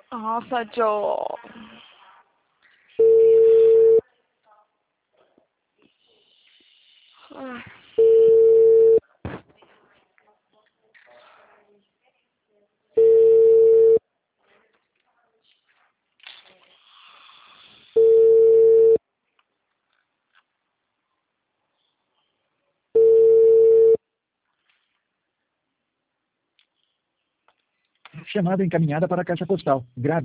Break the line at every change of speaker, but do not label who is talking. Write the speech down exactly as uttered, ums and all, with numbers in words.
Nossa, Joe. Ah.
Chamada encaminhada para a caixa postal. Grave.